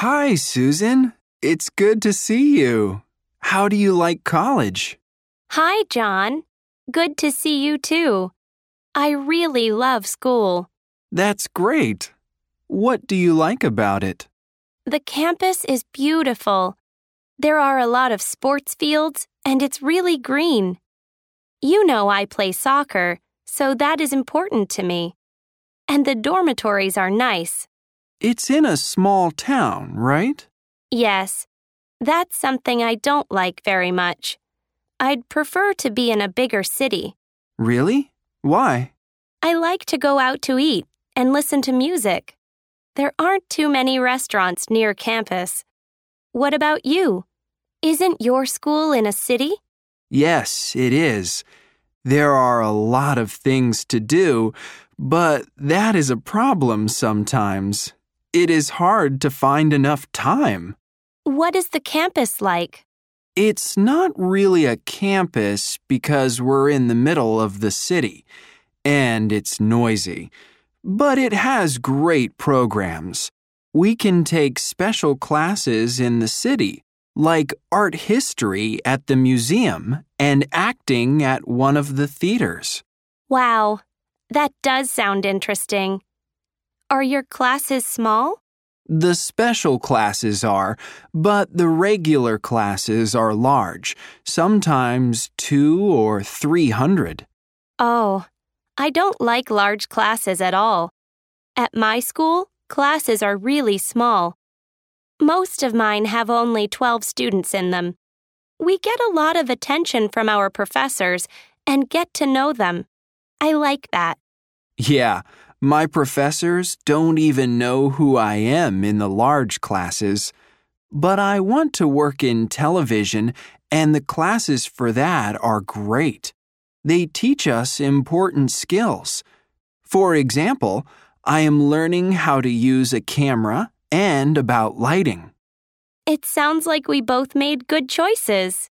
Hi, Susan. It's good to see you. How do you like college? Hi, John. Good to see you too. I really love school. That's great. What do you like about it? The campus is beautiful. There are a lot of sports fields, and it's really green. You know I play soccer, so that is important to me. And the dormitories are nice. It's in a small town, right? Yes, that's something I don't like very much. I'd prefer to be in a bigger city. Really? Why? I like to go out to eat and listen to music. There aren't too many restaurants near campus. What about you? Isn't your school in a city? Yes, it is. There are a lot of things to do, but that is a problem sometimes. It is hard to find enough time. What is the campus like? It's not really a campus because we're in the middle of the city, and it's noisy. But it has great programs. We can take special classes in the city, like art history at the museum and acting at one of the theaters. Wow, that does sound interesting. Are your classes small? The special classes are, but the regular classes are large, sometimes 200 or 300. Oh, I don't like large classes at all. At my school, classes are really small. Most of mine have only 12 students in them. We get a lot of attention from our professors and get to know them. I like that. Yeah, my professors don't even know who I am in the large classes. But I want to work in television, and the classes for that are great. They teach us important skills. For example, I am learning how to use a camera and about lighting. It sounds like we both made good choices.